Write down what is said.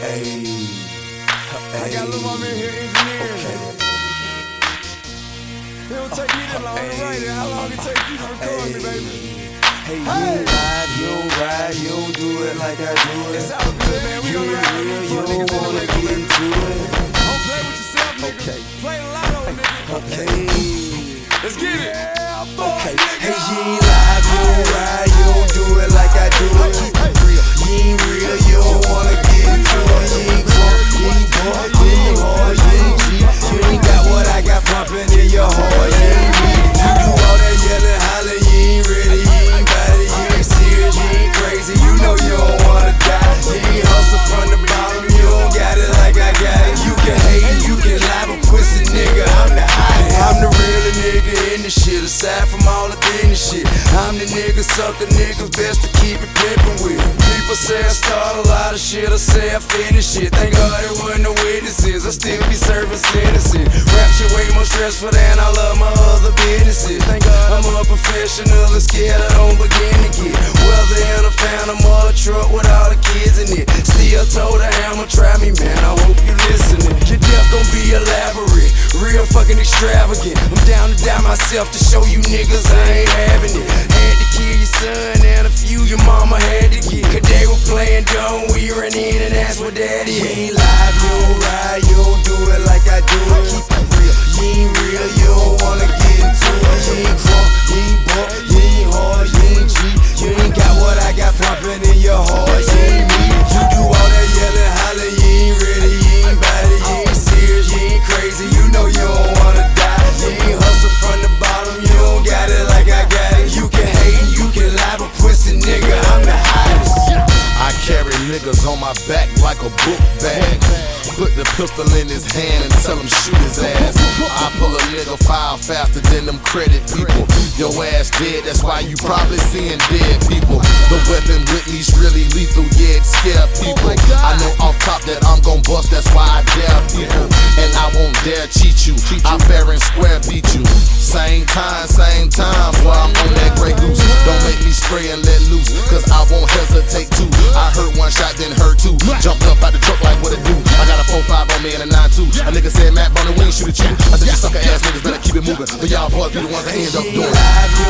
I got Lil Mama in here engineering. It don't take me that long to write it. How long it take you to record me, baby? Hey, you ride, you ride, you do it like I do it. It's all good, man. We gon' ride with you niggas wanna anyway, get baby. into it. Don't play with yourself, nigga. Okay. Play the lotto, nigga. Let's get it. Okay. Hey, you ain't live, you don't ride, you don't do it like I do it. You ain't real, you don't wanna get into it. You ain't crunk, you ain't buck, you ain't hard, you ain't cheap. You ain't got what I got pumping in your heart, you ain't me. You do all that yelling, hollering, you ain't ready, you ain't got it, you ain't serious, you ain't crazy. You know you don't wanna die. You ain't hustle from the bottom, you don't got it like I got it. You can hate, you can lie, but pussy nigga, I'm the hottest. I'm the realest nigga in the shit, aside from all the business shit. I'm the nigga, sucker niggas, best to keep it pimpin' with. People say I start a lot of shit, I say I finish it. Thank God there wasn't no witnesses, I still be serving sentences. Rap shit way more stressful than I love my other businesses. Thank God I'm a professional and scared I don't begin to get. Whether in a phantom or a truck with all the kids in it. Still told the hammer, try me man, I hope you listening. Your death gon' be elaborate, real fucking extravagant. I'm down to die myself to show you niggas I ain't having it. Had to kill your son and a few your mama had to get. Cause they were playing dumb, we ran in and that's what that is. You ain't live, you don't ride, you don't do it like I do it. Keep it real, you ain't real, you don't wanna get into it. You ain't crunk, you ain't buck, you ain't hard, you ain't cheap. You ain't got what I got pumping in your heart, you ain't me. You do all that yelling, hollering, you ain't ready, you ain't body, you ain't serious, you ain't crazy. You know you don't wanna die. You ain't hustle from the bottom, you don't got it like I got it. You can hate, you can lie, but pussy nigga, I'm the hottest. I carry niggas on my back like a book bag. Put the pistol in his hand and tell him shoot his ass. I pull a nigga file faster than them credit people. Your ass dead, that's why you probably seeing dead people. The weapon with me's really lethal, yeah, it scare people. I know off top that I'm gon' bust, that's why I dare people. And I won't dare cheat you, I fair and square beat you. Same time, boy, I'm on that Grey Goose. Don't make me spray and let loose, cause I won't hesitate to. I heard one shot, then heard two. Jumped up out the truck like what it do. I got a 4-5 on me and a 9-2. A nigga said Matt Bonner, we ain't shoot at you. I said you sucker ass niggas better keep it moving, but y'all boys be the ones that end up doing it.